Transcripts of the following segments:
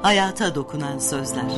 Hayata dokunan sözler.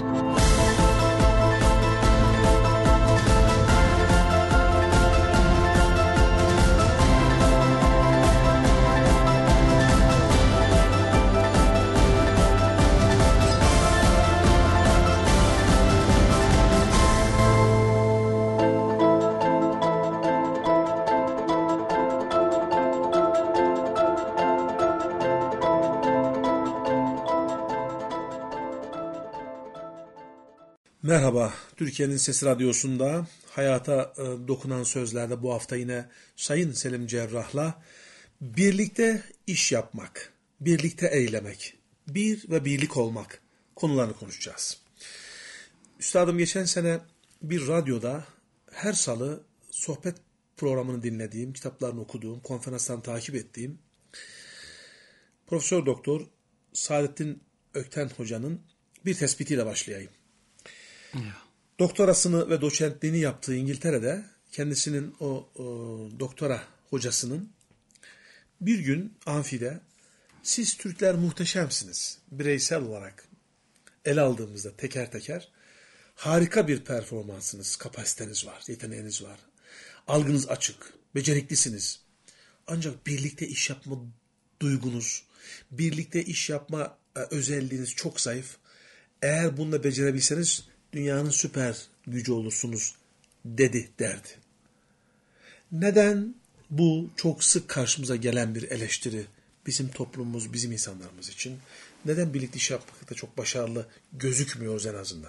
Merhaba, Türkiye'nin Sesi Radyosu'nda Hayata Dokunan Sözler'de bu hafta yine Sayın Selim Cerrah'la birlikte iş yapmak, birlikte eylemek, bir ve birlik olmak konularını konuşacağız. Üstadım geçen sene bir radyoda her salı sohbet programını dinlediğim, kitaplarını okuduğum, konferanslarını takip ettiğim Profesör Doktor Saadettin Ökten Hoca'nın bir tespitiyle başlayayım. Doktorasını ve doçentliğini yaptığı İngiltere'de kendisinin o doktora hocasının bir gün amfide siz Türkler muhteşemsiniz bireysel olarak ele aldığımızda teker teker harika bir performansınız, kapasiteniz var, yeteneğiniz var, algınız açık, beceriklisiniz. Ancak birlikte iş yapma duygunuz, birlikte iş yapma özelliğiniz çok zayıf. Eğer bunu da becerebilseniz dünyanın süper gücü olursunuz derdi. Neden bu çok sık karşımıza gelen bir eleştiri bizim toplumumuz, bizim insanlarımız için? Neden birlikte iş yapmakta çok başarılı gözükmüyoruz en azından?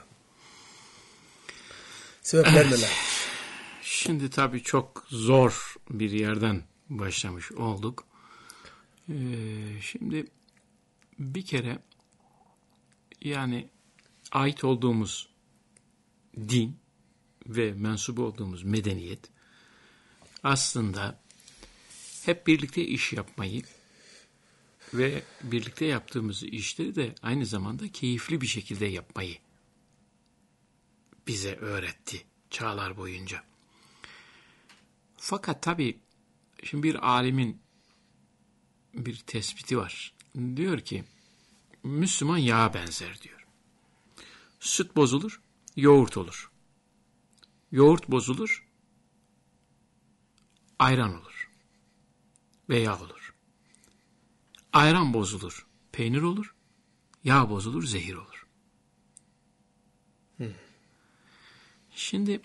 Sebepler neler? Şimdi tabii çok zor bir yerden başlamış olduk. Şimdi bir kere yani ait olduğumuz din ve mensup olduğumuz medeniyet aslında hep birlikte iş yapmayı ve birlikte yaptığımız işleri de aynı zamanda keyifli bir şekilde yapmayı bize öğretti çağlar boyunca. Fakat tabii şimdi bir alimin bir tespiti var. Diyor ki Müslüman yağa benzer diyor. Süt bozulur, yoğurt olur. Yoğurt bozulur, ayran olur ve yağ olur. Ayran bozulur, peynir olur. Yağ bozulur, zehir olur. Şimdi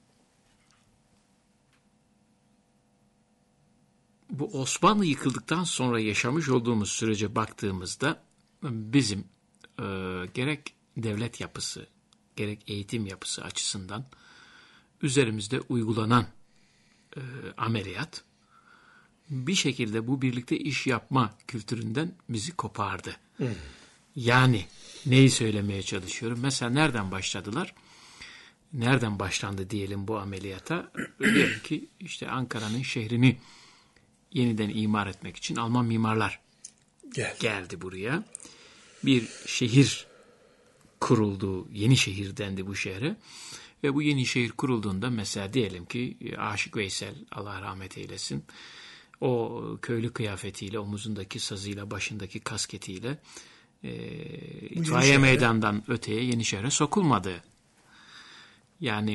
bu Osmanlı yıkıldıktan sonra yaşamış olduğumuz sürece baktığımızda bizim gerek devlet yapısı, gerek eğitim yapısı açısından üzerimizde uygulanan ameliyat bir şekilde bu birlikte iş yapma kültüründen bizi kopardı. Yani neyi söylemeye çalışıyorum? Mesela nereden başladılar? Nereden başlandı diyelim bu ameliyata? Diyelim ki işte Ankara'nın şehrini yeniden imar etmek için Alman mimarlar geldi buraya. Bir şehir kuruldu, yeni şehir dendi bu şehre. Ve bu yeni şehir kurulduğunda mesela diyelim ki Aşık Veysel, Allah rahmet eylesin, o köylü kıyafetiyle, omuzundaki sazıyla, başındaki kasketiyle itfaiye meydandan öteye Yenişehir'e sokulmadı. Yani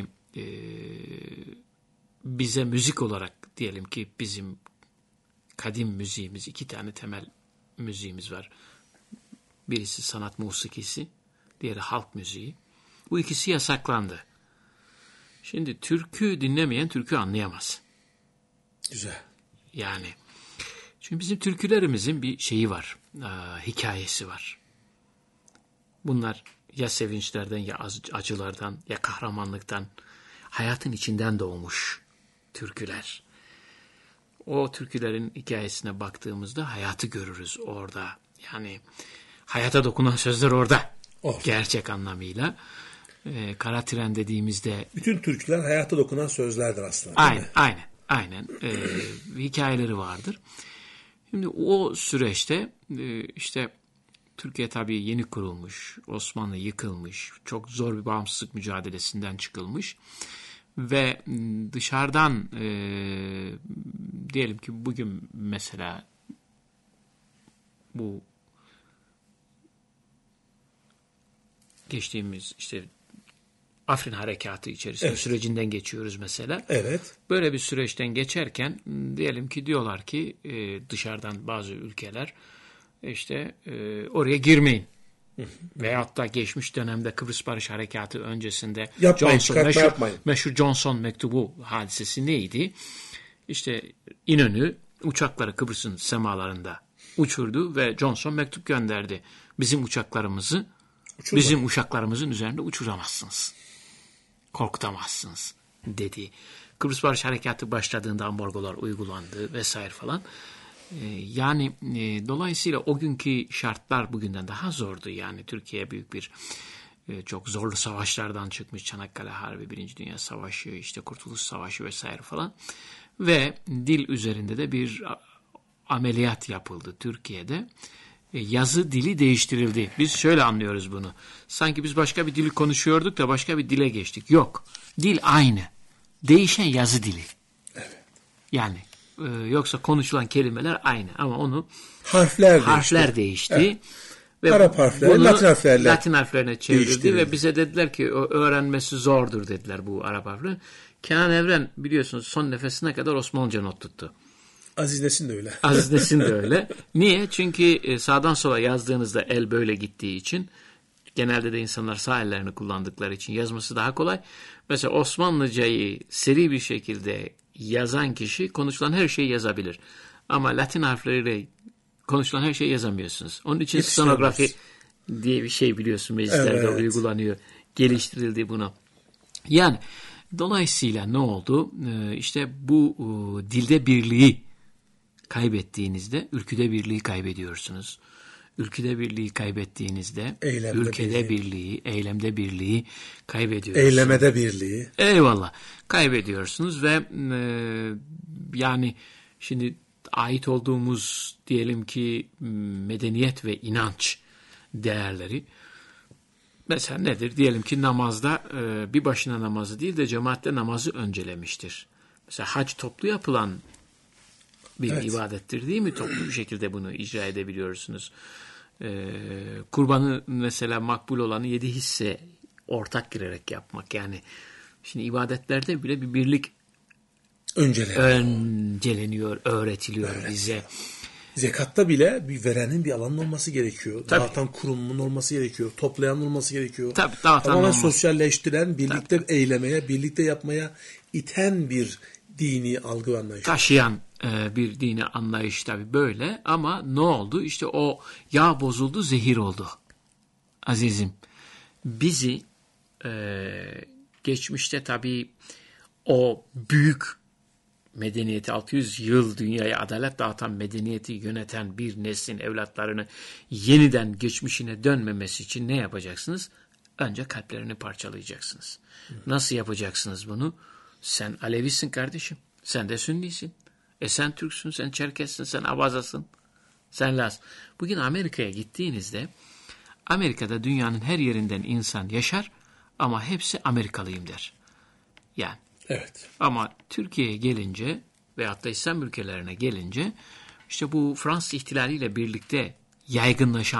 bize müzik olarak diyelim ki bizim kadim müziğimiz, 2 tane temel müziğimiz var. Birisi sanat musikisi, diğeri halk müziği. Bu ikisi yasaklandı. Şimdi türkü dinlemeyen türkü anlayamaz. Güzel. Yani çünkü bizim türkülerimizin bir şeyi var, hikayesi var. Bunlar ya sevinçlerden, ya acılardan, ya kahramanlıktan, hayatın içinden doğmuş türküler. O türkülerin hikayesine baktığımızda hayatı görürüz orada. Yani hayata dokunan sözler orada. Gerçek anlamıyla. Kara tren dediğimizde... Bütün türküler hayata dokunan sözlerdir aslında. Aynen. Hikayeleri vardır. Şimdi o süreçte işte Türkiye tabii yeni kurulmuş, Osmanlı yıkılmış, çok zor bir bağımsızlık mücadelesinden çıkılmış ve dışarıdan diyelim ki bugün mesela bu geçtiğimiz işte Afrin Harekatı içerisinde sürecinden geçiyoruz mesela. Evet. Böyle bir süreçten geçerken diyelim ki diyorlar ki dışarıdan bazı ülkeler işte oraya girmeyin. Veyahut da geçmiş dönemde Kıbrıs Barış Harekatı öncesinde Yapmayın, çıkartma yapmayın. meşhur Johnson mektubu hadisesi neydi? İşte İnönü uçakları Kıbrıs'ın semalarında uçurdu ve Johnson mektup gönderdi. Bizim uçaklarımızın üzerinde uçuramazsınız. Korkutamazsınız dedi. Kıbrıs Barış Harekatı başladığında ambargolar uygulandı vesaire falan. Yani dolayısıyla o günkü şartlar bugünden daha zordu. Yani Türkiye büyük bir çok zorlu savaşlardan çıkmış. Çanakkale Harbi, Birinci Dünya Savaşı, işte Kurtuluş Savaşı vesaire falan. Ve dil üzerinde de bir ameliyat yapıldı Türkiye'de. Yazı dili değiştirildi. Biz şöyle anlıyoruz bunu. Sanki biz başka bir dili konuşuyorduk da başka bir dile geçtik. Yok. Dil aynı. Değişen yazı dili. Evet. Yani yoksa konuşulan kelimeler aynı ama onu harfler değişti. Evet. Ve Arap harfleri Latin harflerine çevrildi ve bize dediler ki öğrenmesi zordur dediler bu Arap harfleri. Kenan Evren biliyorsunuz son nefesine kadar Osmanlıca not tuttu. Aziz Nesin de öyle. Aziz Nesin de öyle. Niye? Çünkü sağdan sola yazdığınızda el böyle gittiği için, genelde de insanlar sağ ellerini kullandıkları için yazması daha kolay. Mesela Osmanlıcayı seri bir şekilde yazan kişi konuşulan her şeyi yazabilir. Ama Latin harfleriyle konuşulan her şeyi yazamıyorsunuz. Onun için stenografi diye bir şey biliyorsun meclislerde uygulanıyor. Geliştirildi buna. Yani dolayısıyla ne oldu? İşte bu dilde birliği kaybettiğinizde ülküde birliği kaybediyorsunuz. Ülküde birliği kaybettiğinizde ülkede birliği, eylemde birliği kaybediyorsunuz. Eylemede birliği. Eyvallah. Kaybediyorsunuz ve yani şimdi ait olduğumuz diyelim ki medeniyet ve inanç değerleri mesela nedir? Diyelim ki namazda bir başına namazı değil de cemaatle namazı öncelemiştir. Mesela hac toplu yapılan bir ibadettir değil mi? Toplu bir şekilde bunu icra edebiliyorsunuz. Kurbanı mesela makbul olanı 7 hisse ortak girerek yapmak. Yani şimdi ibadetlerde bile bir birlik önceleniyor, öğretiliyor bize. Zekatta bile bir verenin bir alanın olması gerekiyor. Tabii. Dağıtan kurumun olması gerekiyor. Toplayanın olması gerekiyor. Tabii, tamamen sosyalleştiren, birlikte eylemeye, birlikte yapmaya iten bir dini algı ve anlayış. Taşıyan bir dini anlayış tabii böyle ama ne oldu? İşte o yağ bozuldu, zehir oldu. Azizim, bizi geçmişte tabii o büyük medeniyeti 600 yıl dünyaya adalet dağıtan medeniyeti yöneten bir neslin evlatlarını yeniden geçmişine dönmemesi için ne yapacaksınız? Önce kalplerini parçalayacaksınız. Nasıl yapacaksınız bunu? Sen Alevisin kardeşim. Sen de Sünnisin. Sen Türksün, sen Çerkessin, sen Abazasın. Sen Laz. Bugün Amerika'ya gittiğinizde Amerika'da dünyanın her yerinden insan yaşar ama hepsi Amerikalıyım der. Yani. Evet. Ama Türkiye'ye gelince veyahut da İslam ülkelerine gelince işte bu Fransız ihtilaliyle birlikte yaygınlaşan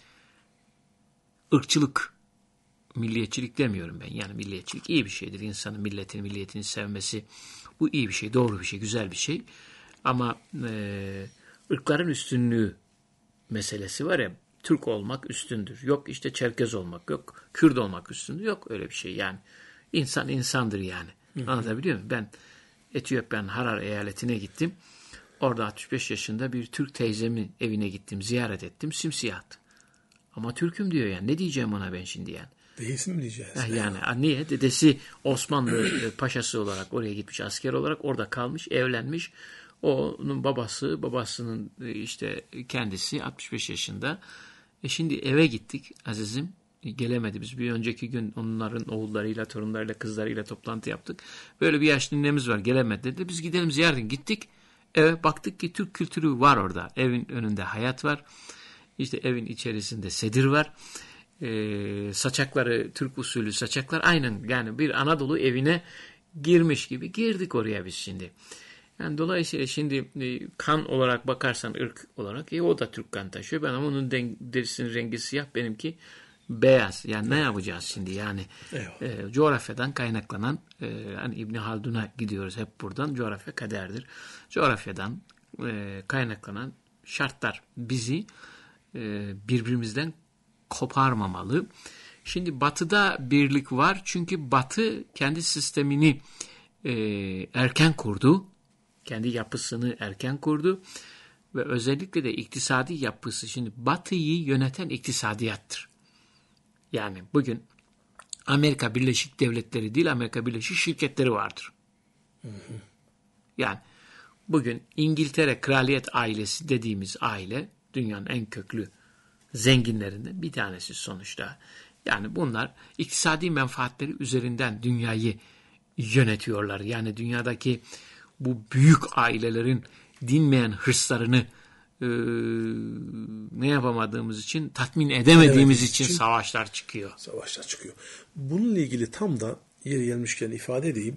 ırkçılık, milliyetçilik demiyorum ben. Yani milliyetçilik iyi bir şeydir. İnsanın milliyetini sevmesi bu iyi bir şey, doğru bir şey, güzel bir şey. Ama ırkların üstünlüğü meselesi var ya, Türk olmak üstündür. Yok işte Çerkez olmak, yok Kürt olmak üstündür. Yok öyle bir şey yani. İnsan insandır yani. Anlatabiliyor muyum? Ben Etiyopya'nın Harar eyaletine gittim. Orada 65 yaşında bir Türk teyzemin evine gittim, ziyaret ettim. Simsiyahtı. Ama Türk'üm diyor yani. Ne diyeceğim ona ben şimdi yani? Değilsin mi diyeceğiz? Yani niye? Dedesi Osmanlı paşası olarak oraya gitmiş, asker olarak orada kalmış, evlenmiş. Onun babasının işte kendisi 65 yaşında. Şimdi eve gittik azizim. Gelemedi. Biz bir önceki gün onların oğullarıyla, torunlarıyla, kızlarıyla toplantı yaptık. Böyle bir yaşlı ninemiz var, gelemedi dedi. Biz gidelim ziyaret gittik. Eve baktık ki Türk kültürü var orada. Evin önünde hayat var. İşte evin içerisinde sedir var. Saçakları Türk usulü saçaklar. Aynen yani bir Anadolu evine girmiş gibi girdik oraya biz şimdi. Yani dolayısıyla şimdi kan olarak bakarsan ırk olarak o da Türk kan taşıyor. Ben ama onun derisinin rengi siyah, benimki beyaz. Yani ne yapacağız şimdi? Yani Eyvallah. coğrafyadan kaynaklanan hani İbn Haldun'a gidiyoruz hep buradan. Coğrafya kaderdir. Coğrafyadan kaynaklanan şartlar bizi birbirimizden koparmamalı. Şimdi Batı'da birlik var. Çünkü Batı kendi sistemini erken kurdu. Kendi yapısını erken kurdu. Ve özellikle de iktisadi yapısı. Şimdi Batı'yı yöneten iktisadiyattır. Yani bugün Amerika Birleşik Devletleri değil, Amerika Birleşik Şirketleri vardır. Yani bugün İngiltere Kraliyet ailesi dediğimiz aile dünyanın en köklü zenginlerinden bir tanesi sonuçta. Yani bunlar iktisadi menfaatleri üzerinden dünyayı yönetiyorlar. Yani dünyadaki bu büyük ailelerin dinmeyen hırslarını ne yapamadığımız için, tatmin edemediğimiz için savaşlar çıkıyor. Savaşlar çıkıyor. Bununla ilgili tam da yeri gelmişken ifade edeyim.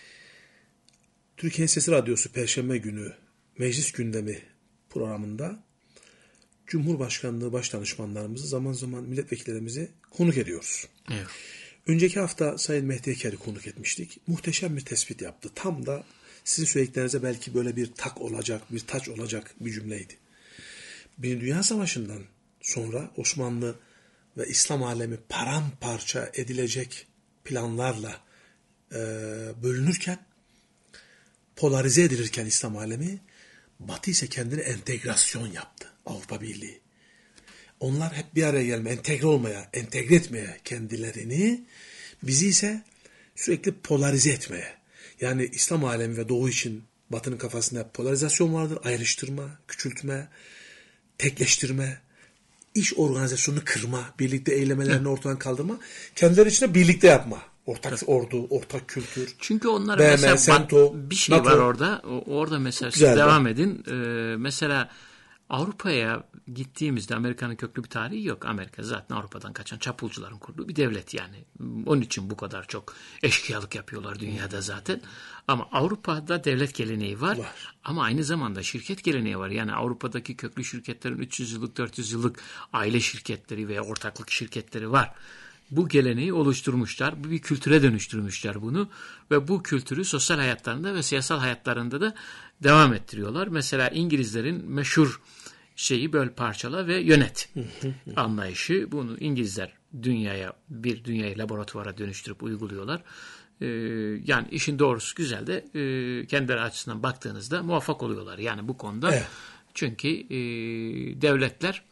Türkiye Sesi Radyosu Perşembe günü Meclis Gündemi programında Cumhurbaşkanlığı Başdanışmanlarımızı, zaman zaman milletvekillerimizi konuk ediyoruz. Evet. Önceki hafta Sayın Mehdi Eker'i konuk etmiştik. Muhteşem bir tespit yaptı. Tam da sizin söylediklerinize belki böyle bir tak olacak, bir taç olacak bir cümleydi. Birinci Dünya Savaşı'ndan sonra Osmanlı ve İslam alemi paramparça edilecek planlarla bölünürken, polarize edilirken İslam alemi, Batı ise kendine entegrasyon yaptı. Avrupa Birliği. Onlar hep bir araya gelmeye, entegre olmaya, entegre etmeye kendilerini, bizi ise sürekli polarize etmeye. Yani İslam alemi ve Doğu için Batı'nın kafasında polarizasyon vardır. Ayrıştırma, küçültme, tekleştirme, iş organizasyonunu kırma, birlikte eylemelerini ortadan kaldırma, kendileri içinde birlikte yapma. Ortak ordu, ortak kültür. Çünkü onlar BM, mesela Sento, bir şey NATO. var orada. Orada mesela siz devam edin. Mesela Avrupa'ya gittiğimizde Amerika'nın köklü bir tarihi yok. Amerika zaten Avrupa'dan kaçan çapulcuların kurduğu bir devlet yani. Onun için bu kadar çok eşkıyalık yapıyorlar dünyada zaten. Ama Avrupa'da devlet geleneği var. Ama aynı zamanda şirket geleneği var. Yani Avrupa'daki köklü şirketlerin 300 yıllık, 400 yıllık aile şirketleri veya ortaklık şirketleri var. Bu geleneği oluşturmuşlar. Bir kültüre dönüştürmüşler bunu. Ve bu kültürü sosyal hayatlarında ve siyasal hayatlarında da devam ettiriyorlar. Mesela İngilizlerin meşhur şeyi böl, parçala ve yönet anlayışı. Bunu İngilizler dünyayı laboratuvara dönüştürüp uyguluyorlar. Yani işin doğrusu güzel de kendileri açısından baktığınızda muvaffak oluyorlar. Yani bu konuda. Evet. Çünkü devletler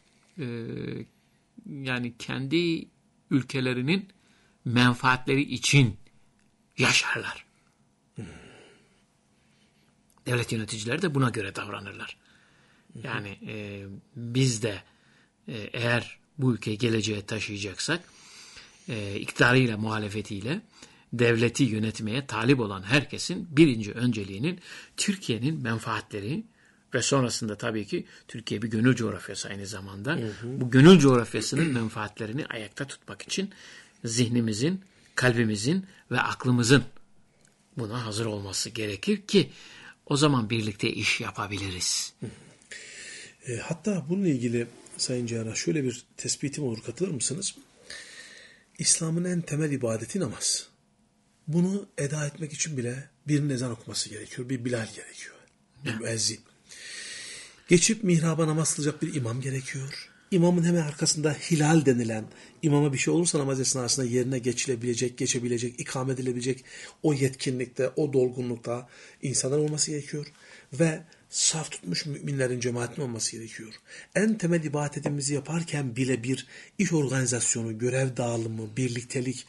yani kendi ülkelerinin menfaatleri için yaşarlar. Devlet yöneticileri de buna göre davranırlar. Yani biz de eğer bu ülkeyi geleceğe taşıyacaksak iktidarıyla, muhalefetiyle devleti yönetmeye talip olan herkesin birinci önceliğinin Türkiye'nin menfaatleri ve sonrasında tabii ki Türkiye bir gönül coğrafyası aynı zamanda. Bu gönül coğrafyasının menfaatlerini ayakta tutmak için zihnimizin, kalbimizin ve aklımızın buna hazır olması gerekir ki o zaman birlikte iş yapabiliriz. Hatta bununla ilgili Sayın Cihan'a şöyle bir tespitim olur, katılır mısınız? İslam'ın en temel ibadeti namaz. Bunu eda etmek için bile birinin ezan okuması gerekiyor. Bir Bilal gerekiyor. Bir müezzin. Geçip mihraba namaz kılacak bir imam gerekiyor. İmamın hemen arkasında hilal denilen, imama bir şey olursa namaz esnasında yerine geçebilecek, ikame edilebilecek o yetkinlikte, o dolgunlukta insanlar olması gerekiyor. Ve saf tutmuş müminlerin cemaatinin olması gerekiyor. En temel ibadetimizi yaparken bile bir iş organizasyonu, görev dağılımı, birliktelik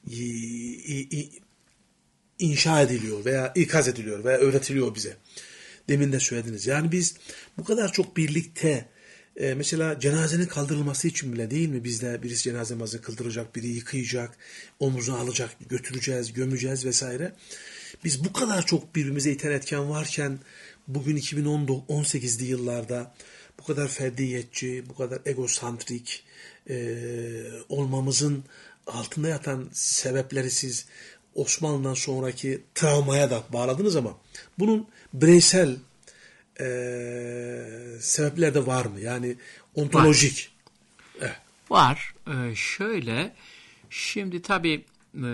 inşa ediliyor veya ikaz ediliyor veya öğretiliyor bize. Demin de söylediniz. Yani biz bu kadar çok birlikte mesela cenazenin kaldırılması için bile değil mi? Bizde birisi cenaze namazını kıldıracak, biri yıkayacak, omuzuna alacak, götüreceğiz, gömeceğiz vesaire. Biz bu kadar çok birbirimize iten etken varken bugün 2018'li yıllarda bu kadar ferdiyetçi, bu kadar egosantrik olmamızın altında yatan sebepleri siz Osmanlı'dan sonraki travmaya da bağladınız ama bunun bireysel sebepler de var mı? Yani ontolojik. Var. Var. Şöyle, şimdi tabii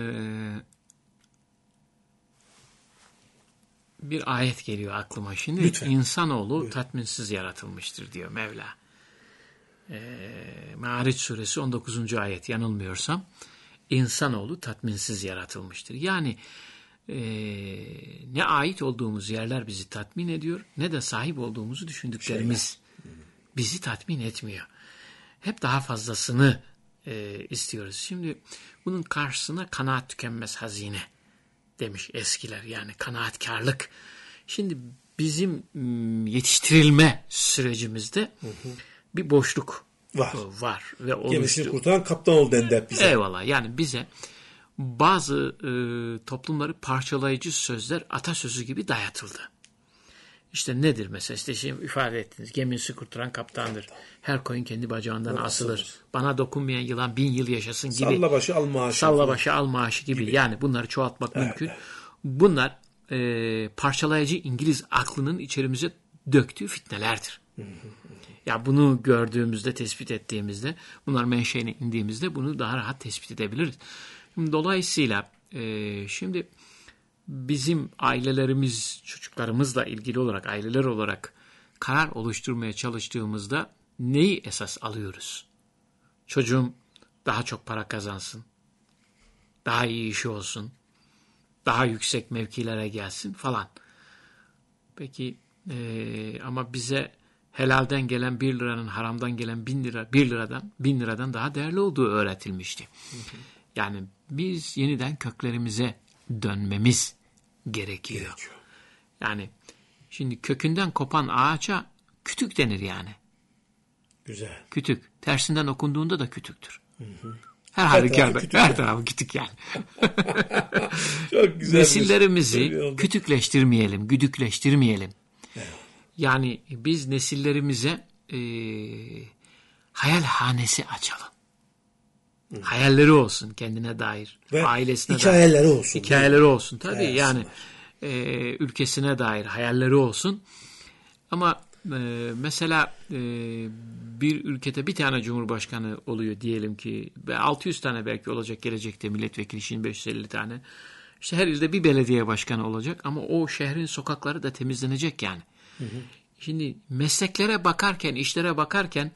bir ayet geliyor aklıma şimdi. Lütfen. İnsanoğlu Buyurun. tatminsiz yaratılmıştır diyor Mevla. Ma'ariç suresi 19. ayet yanılmıyorsam. İnsanoğlu tatminsiz yaratılmıştır. Yani ne ait olduğumuz yerler bizi tatmin ediyor, ne de sahip olduğumuzu düşündüklerimiz bizi tatmin etmiyor. Hep daha fazlasını istiyoruz. Şimdi bunun karşısına kanaat tükenmez hazine demiş eskiler. Yani kanaatkarlık. Şimdi bizim yetiştirilme sürecimizde bir boşluk var ve Gemisini oluştu. kurtaran kaptan ol dendi hep bize. Eyvallah. Yani bize bazı toplumları parçalayıcı sözler atasözü gibi dayatıldı. İşte nedir mesela? İşte şimdi ifade ettiniz. Gemisini kurtaran kaptandır. Her koyun kendi bacağından asılır. Bana dokunmayan yılan 1000 yıl yaşasın gibi. Salla başı al maaşı. Salla başı al maaşı gibi. Yani bunları çoğaltmak mümkün. Evet. Bunlar parçalayıcı İngiliz aklının içerimize döktüğü fitnelerdir. Ya bunu gördüğümüzde, tespit ettiğimizde, bunlar menşeine indiğimizde bunu daha rahat tespit edebiliriz. Dolayısıyla şimdi bizim ailelerimiz, çocuklarımızla ilgili olarak, aileler olarak karar oluşturmaya çalıştığımızda neyi esas alıyoruz? Çocuğum daha çok para kazansın, daha iyi işi olsun, daha yüksek mevkilere gelsin falan. Peki ama bize helalden gelen 1 liranın haramdan gelen 1000 liradan daha değerli olduğu öğretilmişti. Yani biz yeniden köklerimize dönmemiz gerekiyor. Yani şimdi kökünden kopan ağaca kütük denir yani. Güzel. Kütük. Tersinden okunduğunda da kütüktür. Her halükarda. Her tarafı kütük yani. Çok güzel. Nesillerimizi kütükleştirmeyelim, güdükleştirmeyelim. Evet. Yani biz nesillerimize hayalhanesi açalım. Hayalleri olsun kendine dair, ve ailesine hikayeleri dair. Olsun. Hikayeleri olsun. Tabii yani ülkesine dair hayalleri olsun. Ama mesela bir ülkede bir tane cumhurbaşkanı oluyor diyelim ki 600 tane belki olacak gelecekte milletvekili şimdi 550 tane. İşte her ilde bir belediye başkanı olacak ama o şehrin sokakları da temizlenecek yani. Şimdi mesleklere bakarken, işlere bakarken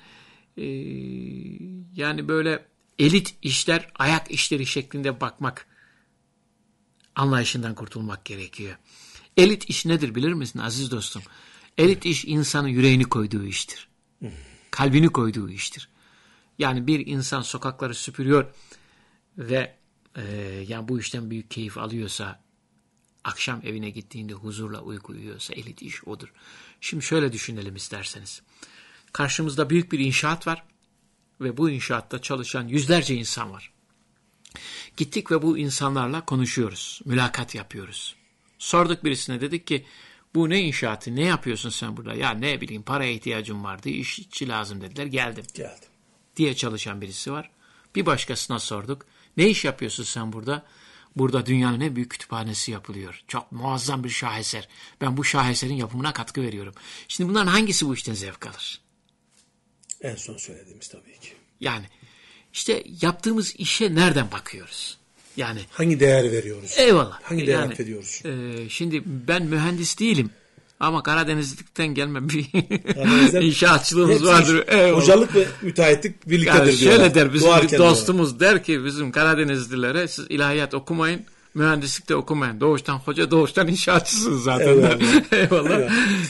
yani böyle elit işler, ayak işleri şeklinde bakmak anlayışından kurtulmak gerekiyor. Elit iş nedir bilir misin aziz dostum? Elit iş insanın yüreğini koyduğu iştir. Kalbini koyduğu iştir. Yani bir insan sokakları süpürüyor ve yani bu işten büyük keyif alıyorsa, akşam evine gittiğinde huzurla uyuyorsa elit iş odur. Şimdi şöyle düşünelim isterseniz. Karşımızda büyük bir inşaat var ve bu inşaatta çalışan yüzlerce insan var. Gittik ve bu insanlarla konuşuyoruz, mülakat yapıyoruz. Sorduk birisine, dedik ki bu ne inşaatı, ne yapıyorsun sen burada? Ya ne bileyim, paraya ihtiyacım vardı, işçi lazım dediler, geldim. Diye çalışan birisi var. Bir başkasına sorduk, ne iş yapıyorsun sen burada? Burada dünyanın en büyük kütüphanesi yapılıyor. Çok muazzam bir şaheser. Ben bu şaheserin yapımına katkı veriyorum. Şimdi bunların hangisi bu işten zevk alır? En son söylediğimiz tabii ki. Yani işte yaptığımız işe nereden bakıyoruz? Yani hangi değer veriyoruz? Eyvallah. Hangi değer atfediyoruz? Şimdi ben mühendis değilim. Ama Karadenizlikten gelme bir inşaatçılığımız vardır. Hocalık ve müteahhitlik birliktedir yani diyorlar. Şöyle der bizim dostumuz der ki bizim Karadenizlilere, siz ilahiyat okumayın, mühendislik de okumayın. Doğuştan hoca, doğuştan inşaatçısınız zaten. Eyvallah. Eyvallah.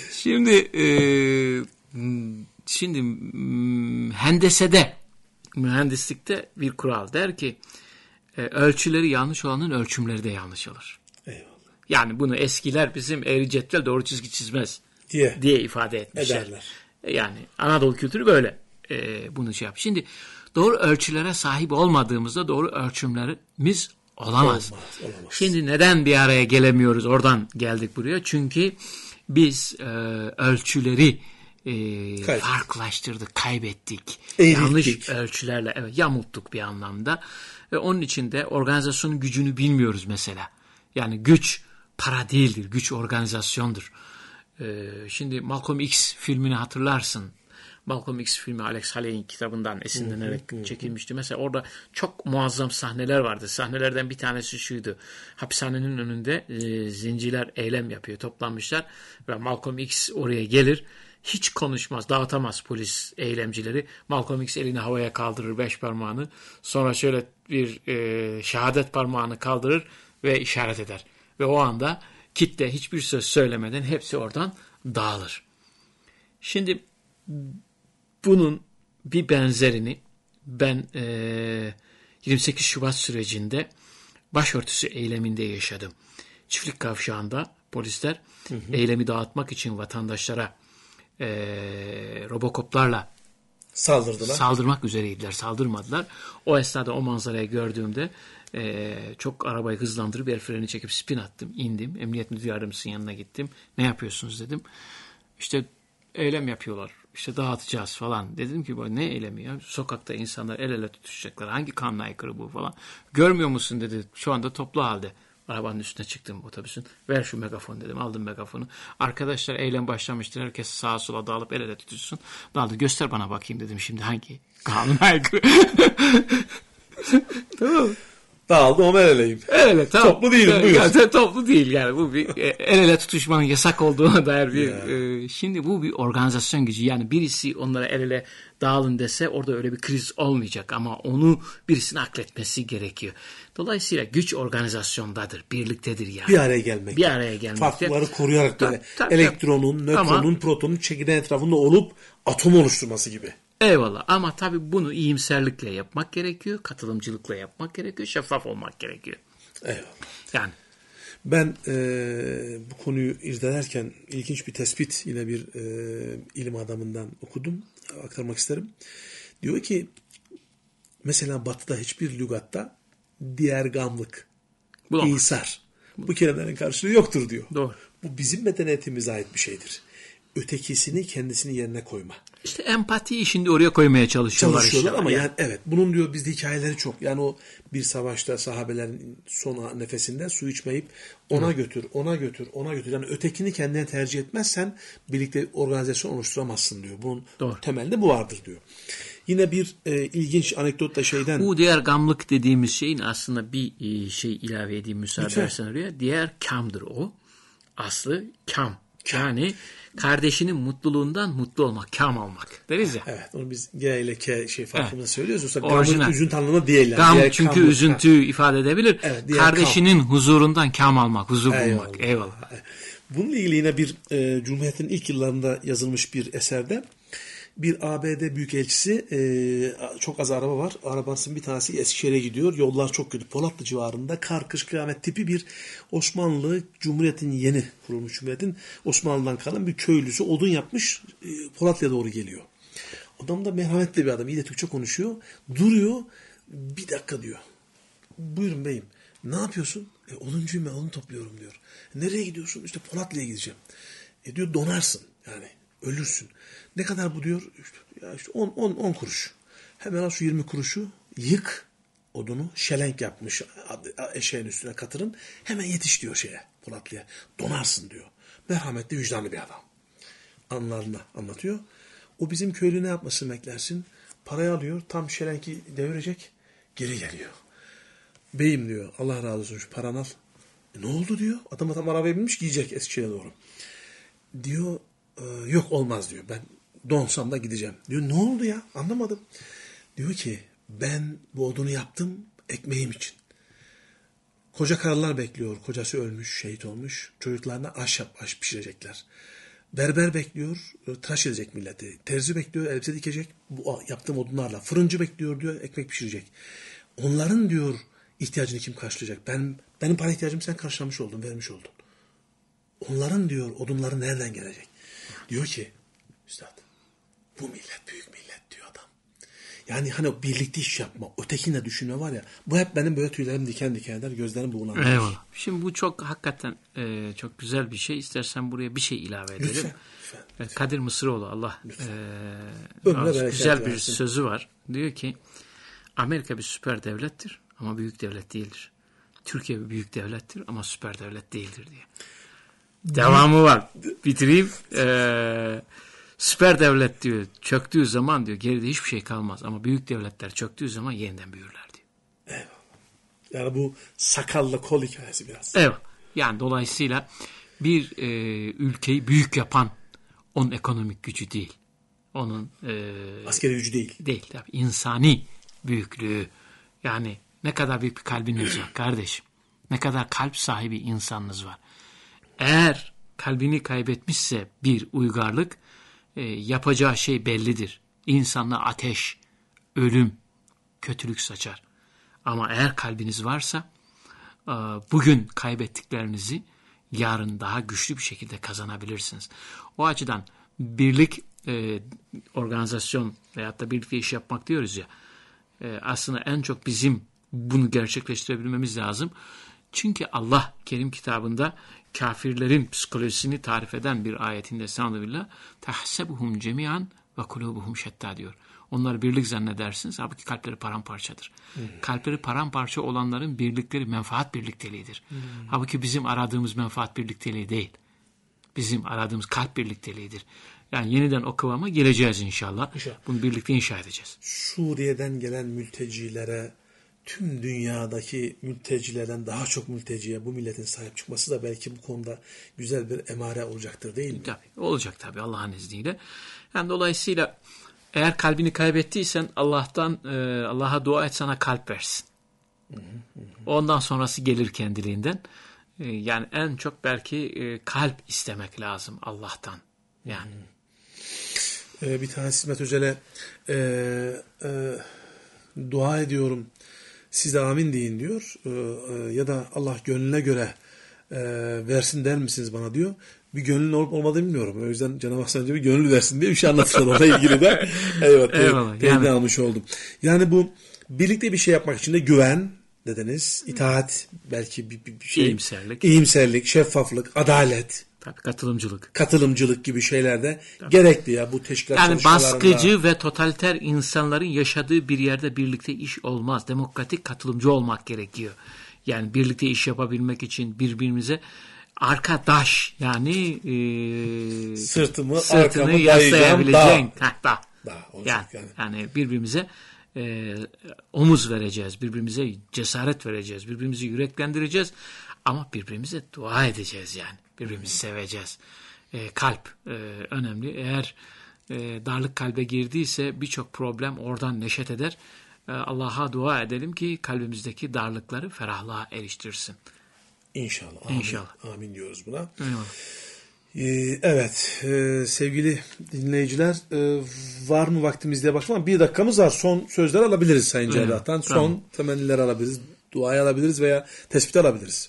Şimdi hendesede, mühendislikte bir kural der ki ölçüleri yanlış olanın ölçümleri de yanlış olur. Eyvallah. Yani bunu eskiler bizim eğri cetvel doğru çizgi çizmez diye ifade etmişler. Ederler. Yani Anadolu kültürü böyle bunu şey yap. Şimdi doğru ölçülere sahip olmadığımızda doğru ölçümlerimiz olamaz. Olamaz. Şimdi neden bir araya gelemiyoruz? Oradan geldik buraya. Çünkü biz ölçüleri farklılaştırdık, kaybettik. Yanlış ölçülerle yamulttuk bir anlamda. Onun için de organizasyonun gücünü bilmiyoruz mesela. Yani güç para değildir, güç organizasyondur. Şimdi Malcolm X filmini hatırlarsın. Malcolm X filmi Alex Haley'in kitabından esinlenerek çekilmişti. Mesela orada çok muazzam sahneler vardı. Sahnelerden bir tanesi şuydu. Hapishanenin önünde zenciler eylem yapıyor, toplanmışlar ve Malcolm X oraya gelir. Hiç konuşmaz, dağıtamaz polis eylemcileri. Malcolm X elini havaya kaldırır, 5 parmağını. Sonra şöyle bir şehadet parmağını kaldırır ve işaret eder. Ve o anda kitle hiçbir söz söylemeden hepsi oradan dağılır. Şimdi bunun bir benzerini ben 28 Şubat sürecinde başörtüsü eyleminde yaşadım. Çiftlik kavşağında polisler eylemi dağıtmak için vatandaşlara robokoplarla saldırmak üzereydiler. Saldırmadılar. O esnada o manzarayı gördüğümde çok arabayı hızlandırıp el freni çekip spin attım. İndim. Emniyet müdür yardımcısının yanına gittim. Ne yapıyorsunuz dedim. İşte eylem yapıyorlar. İşte dağıtacağız falan. Dedim ki ne eylemi ya? Sokakta insanlar el ele tutuşacaklar. Hangi kanuna aykırı bu falan. Görmüyor musun dedi. Şu anda toplu halde. Arabanın üstüne çıktım otobüsün. Ver şu megafonu dedim. Aldım megafonu. Arkadaşlar eylem başlamıştır. Herkes sağa sola dağılıp el ele tutuşsun. Dağıldı. Göster bana bakayım dedim. Şimdi hangi kanuna aykırı? Tamam. Dağıldı ama el eleyim. Evet, tamam. Toplu değilim, buyur. Yani, toplu değil yani. Bu bir el ele tutuşmanın yasak olduğuna dair bir... şimdi bu bir organizasyon gücü. Yani birisi onlara el ele dağılın dese orada öyle bir kriz olmayacak. Ama onu birisinin akletmesi gerekiyor. Dolayısıyla güç organizasyondadır. Birliktedir yani. Bir araya gelmek. Bir araya gelmek. Farkları koruyarak böyle. Elektronun, nötronun, protonun çekirdeğin etrafında olup atom oluşturması gibi. Eyvallah, ama tabii bunu iyimserlikle yapmak gerekiyor, katılımcılıkla yapmak gerekiyor, şeffaf olmak gerekiyor. Eyvallah. Yani. Ben bu konuyu irdelerken ilginç bir tespit yine bir ilim adamından okudum, aktarmak isterim. Diyor ki mesela Batı'da hiçbir lügatta diğergamlık, İsar bu kelimelerin karşılığı yoktur diyor. Doğru. Bu bizim medeniyetimize ait bir şeydir. Ötekisini kendisinin yerine koyma. İşte empatiyi şimdi oraya koymaya çalışıyorlar işte. Ama yani evet, bunun diyor bizde hikayeleri çok. Yani o bir savaşta sahabelerin son nefesinde su içmeyip ona götür, ona götür, ona götür. Yani ötekini kendine tercih etmezsen birlikte organizasyon oluşturamazsın diyor. Bunun temelinde bu vardır diyor. Yine bir ilginç anekdot da şeyden. Bu diğer gamlık dediğimiz şeyin aslında bir şey ilave edeyim müsaade edersen oraya. Diğer kamdır o. Aslı kam. Yani kardeşinin mutluluğundan mutlu olmak, kam olmak deriz ya. Evet, onu biz G ile K farkında söylüyoruz. Yoksa gamın üzüntü anlamında değil. Yani. Gam çünkü üzüntüyü ifade edebilir. Evet, kardeşinin huzurundan kam almak, huzur bulmak. Eyvallah. Bununla ilgili yine bir Cumhuriyet'in ilk yıllarında yazılmış bir eserde bir ABD büyükelçisi, çok az araba var. Arabasının bir tanesi Eskişehir'e gidiyor. Yollar çok kötü. Polatlı civarında kar, kış, kıyamet tipi bir Osmanlı Cumhuriyet'in yeni kurulmuş Cumhuriyet'in Osmanlı'dan kalan bir köylüsü odun yapmış. Polatlı'ya doğru geliyor. Adam da merhametli bir adam. İyi de Türkçe konuşuyor. Duruyor. Bir dakika diyor. Buyurun beyim. Ne yapıyorsun? Oduncuyum ben, odun topluyorum diyor. Nereye gidiyorsun? İşte Polatlı'ya gideceğim. Diyor donarsın yani. Ölürsün. Ne kadar bu diyor? İşte 10 kuruş. Hemen al şu 20 kuruşu, yık odunu, şelenk yapmış eşeğin üstüne katırın. Hemen yetiş diyor Polatlı'ya. Donarsın diyor. Merhametli, vicdanlı bir adam. Anılarını anlatıyor. O bizim köylü ne yapmasını beklersin? Parayı alıyor, tam şelenki devirecek, geri geliyor. Beyim diyor, Allah razı olsun şu paranı al. Ne oldu diyor. Adam arabaya binmiş, gidecek Eskişehir'e doğru. Diyor, yok olmaz diyor. Ben donsam da gideceğim. Diyor ne oldu ya? Anlamadım. Diyor ki ben bu odunu yaptım ekmeğim için. Koca karılar bekliyor. Kocası ölmüş, şehit olmuş. Çocuklarına aş pişirecekler. Berber bekliyor, tıraş edecek milleti. Terzi bekliyor, elbise dikecek. Bu yaptığım odunlarla. Fırıncı bekliyor diyor, ekmek pişirecek. Onların diyor ihtiyacını kim karşılayacak? Benim para ihtiyacımı sen karşılamış oldun, vermiş oldun. Onların diyor odunları nereden gelecek? Diyor ki üstad bu millet büyük millet diyor adam. Yani hani birlikte iş yapma, ötekini de düşünme var ya, bu hep benim böyle tüylerim diken diken eder, gözlerim buğulanır. Eyvallah. Şimdi bu çok hakikaten çok güzel bir şey. İstersen buraya bir şey ilave edelim. Lütfen. Kadir Mısıroğlu Allah güzel bir sözü var. Diyor ki Amerika bir süper devlettir ama büyük devlet değildir. Türkiye bir büyük devlettir ama süper devlet değildir diye. Devamı var. Bitireyim. süper devlet diyor çöktüğü zaman diyor geride hiçbir şey kalmaz. Ama büyük devletler çöktüğü zaman yeniden büyürler diyor. Yani bu sakallı kol hikayesi biraz. Evet. Yani dolayısıyla bir ülkeyi büyük yapan onun ekonomik gücü değil. Onun askeri gücü değil. Değil tabii. İnsani büyüklüğü. Yani ne kadar büyük bir kalbiniz var kardeşim. Ne kadar kalp sahibi insanınız var. Eğer kalbini kaybetmişse bir uygarlık yapacağı şey bellidir. İnsanla ateş, ölüm, kötülük saçar. Ama eğer kalbiniz varsa bugün kaybettiklerinizi yarın daha güçlü bir şekilde kazanabilirsiniz. O açıdan birlik organizasyon veyahut da birlikte iş yapmak diyoruz ya, aslında en çok bizim bunu gerçekleştirebilmemiz lazım. Çünkü Allah Kerim kitabında kafirlerin psikolojisini tarif eden bir ayetinde Estağfirullah tahsebuhum cemian ve kulubuhum şetta diyor. Onları birlik zannedersiniz. Halbuki kalpleri paramparçadır. Kalpleri paramparça olanların birlikleri menfaat birlikteliğidir. Halbuki bizim aradığımız menfaat birlikteliği değil. Bizim aradığımız kalp birlikteliğidir. Yani yeniden o kıvama geleceğiz inşallah. Bunu birlikte inşa edeceğiz. Suriye'den gelen mültecilere, tüm dünyadaki mültecilerden daha çok mülteciye bu milletin sahip çıkması da belki bu konuda güzel bir emare olacaktır değil mi? Tabii, olacak tabii Allah'ın izniyle. Yani dolayısıyla eğer kalbini kaybettiysen Allah'a dua et sana kalp versin. Ondan sonrası gelir kendiliğinden. Yani en çok belki kalp istemek lazım Allah'tan. Yani. Bir tanesi İsmet Özel'e dua ediyorum. Siz de amin deyin diyor. Ya da Allah gönlüne göre versin der misiniz bana diyor. Bir gönlün olup olmadığını bilmiyorum. O yüzden Cenab-ı Hak sadece bir gönül versin diye bir şey anlatmışlar onunla ilgili de. Evet, teyit almış oldum. Yani bu birlikte bir şey yapmak için de güven dediniz, itaat, belki bir şey. İyimserlik, şeffaflık, adalet. Tabii katılımcılık gibi şeyler de gerekli ya bu teşkilat çalışmalarında. Yani baskıcı ve totaliter insanların yaşadığı bir yerde birlikte iş olmaz. Demokratik katılımcı olmak gerekiyor. Yani birlikte iş yapabilmek için birbirimize arkadaş yani sırtını yaslayabileceğin yani birbirimize omuz vereceğiz, birbirimize cesaret vereceğiz, birbirimizi yüreklendireceğiz ama birbirimize dua edeceğiz yani. Birbirimizi seveceğiz. Kalp önemli. Eğer darlık kalbe girdiyse birçok problem oradan neşet eder. Allah'a dua edelim ki kalbimizdeki darlıkları ferahlığa eriştirsin. İnşallah. İnşallah. Amin diyoruz buna. Eyvallah. Evet. Sevgili dinleyiciler, var mı vaktimiz diye başlayalım. Bir dakikamız var. Son sözler alabiliriz Sayın Cerrah'tan. Son temenniler alabiliriz. Duayı alabiliriz veya tespit alabiliriz.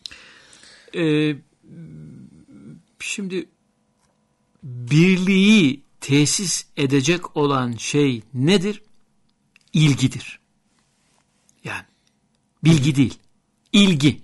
Şimdi birliği tesis edecek olan şey nedir? İlgidir. Yani bilgi değil, ilgi.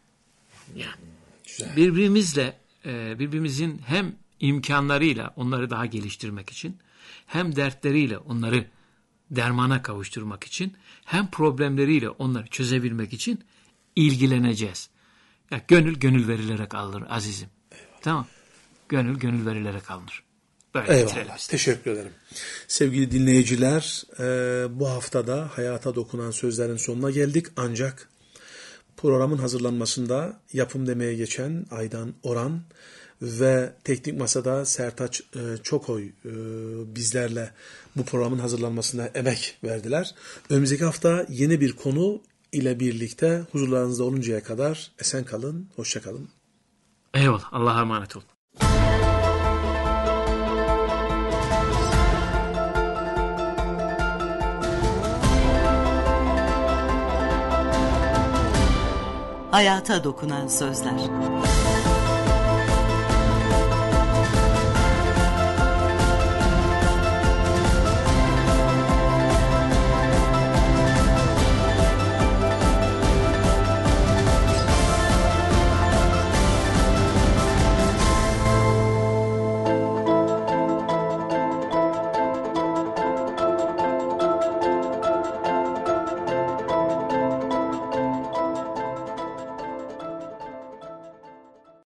Yani birbirimizin hem imkanlarıyla onları daha geliştirmek için, hem dertleriyle onları dermana kavuşturmak için, hem problemleriyle onları çözebilmek için ilgileneceğiz. Ya gönül verilerek alınır azizim. Eyvallah. Tamam. Gönül verilerek alınır. Böyle eyvallah. Teşekkür ederim. Sevgili dinleyiciler, bu haftada hayata dokunan sözlerin sonuna geldik. Ancak programın hazırlanmasında yapım demeye geçen Aydan Oran ve teknik masada Sertaç Çokoy bizlerle bu programın hazırlanmasına emek verdiler. Önümüzdeki hafta yeni bir konu ile birlikte huzurlarınızda oluncaya kadar esen kalın, hoşça kalın. Eyvallah. Allah'a emanet olun. Hayata dokunan sözler.